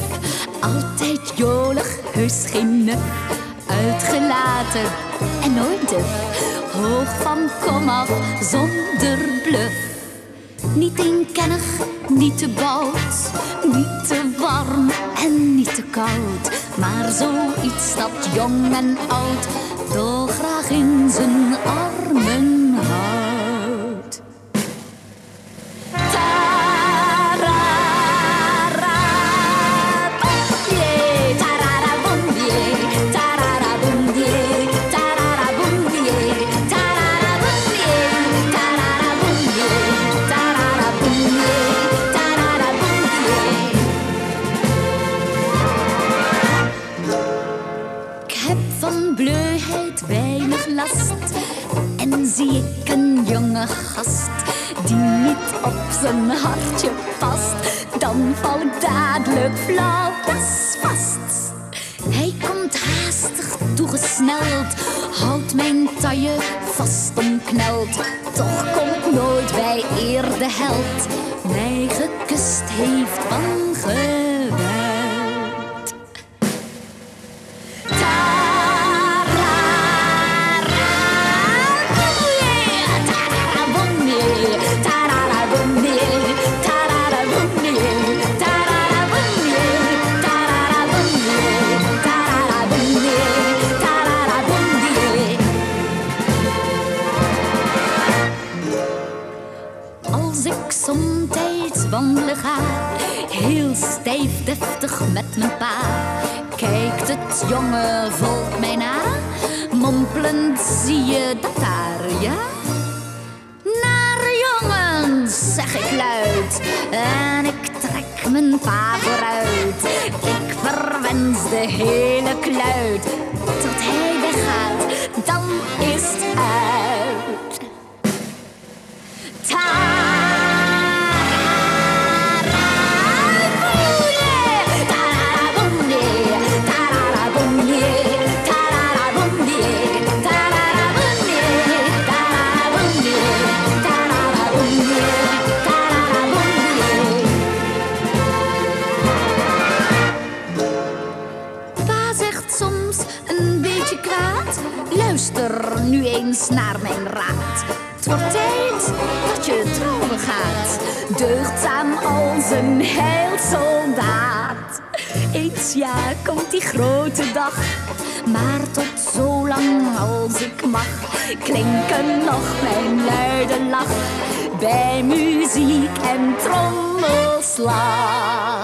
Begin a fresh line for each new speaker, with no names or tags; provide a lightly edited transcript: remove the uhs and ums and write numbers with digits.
Altijd jolig, heus geen nuf. Uitgelaten en nooit duf. Hoog van kom af, zonder bluf. Niet eenkennig, niet te bout. Niet te warm en niet te koud. Maar zoiets dat jong en oud toch graag in zijn armen houdt. Weinig last. En zie ik een jonge gast die niet op zijn hartje past, dan val ik dadelijk flauw, dat is vast. Hij komt haastig toegesneld, houdt mijn taille vast omkneld. Toch komt nooit bij eer de held mij gekust heeft van geweld. Als ik somtijds wandelen ga, heel stijf deftig met mijn pa, kijkt het jonge volk mij na, mompelend zie je dat daar, ja? Naar jongens, zeg ik luid, en ik trek mijn pa vooruit. Ik verwens de hele kluit, tot hij weggaat, dan is het uit. Soms een beetje kwaad, luister nu eens naar mijn raad. Het wordt tijd dat je trouwen gaat, deugdzaam als een heilsoldaat. Eens ja, komt die grote dag, maar tot zolang als ik mag, klinken nog mijn luide lach bij muziek en trommelslag.